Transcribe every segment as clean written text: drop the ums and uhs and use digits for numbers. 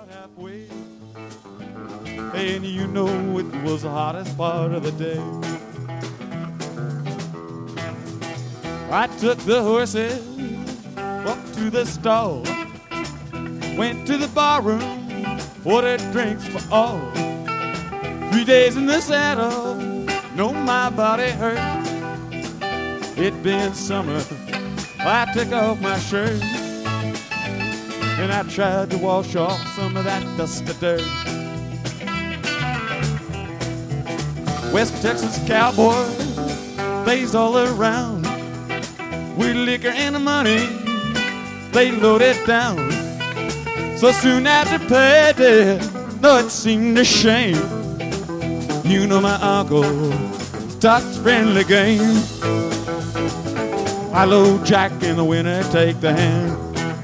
about halfway, and you know it was the hottest part of the day. I took the horses up to the stall, went to the barroom, ordered drinks for all. 3 days in the saddle, know my body hurt. It been summer, I took off my shirt, and I tried to wash off some of that dust of dirt. West Texas cowboys, they's all around. With liquor and money, they load it down. So soon after payday, though it seemed a shame, you know my uncle starts friendly game. I load Jack in the winter, take the hand.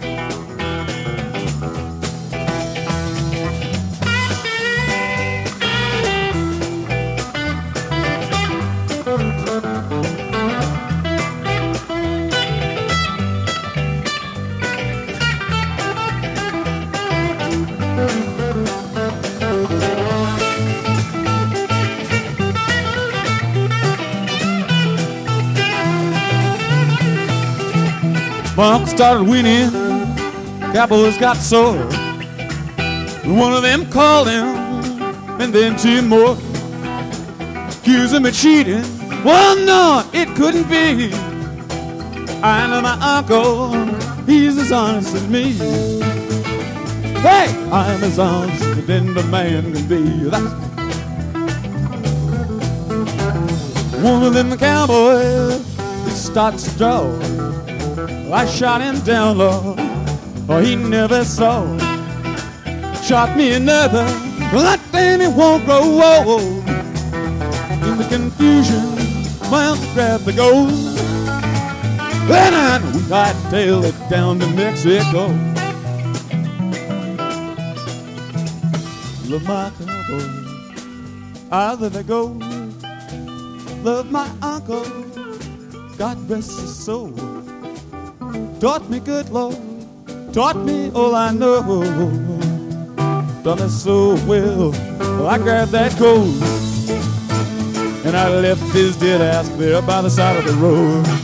My uncle started winning, cowboys got sore. One of them called him, and then two more. Accused him of cheating, well no, it couldn't be. I know my uncle, he's as honest as me. Hey, I'm as honest as a man can be. That's one of them cowboys, he starts to draw. I shot him down low, or he never saw. Shot me another, well that thing it won't grow old. In the confusion, my uncle grabbed the gold, and we hightailed it down to Mexico. Love my cowboy, I let it go. Love my uncle, God rest his soul. Taught me good love, taught me all I know. Done it so well, I grabbed that gold, and I left his dead ass there by the side of the road.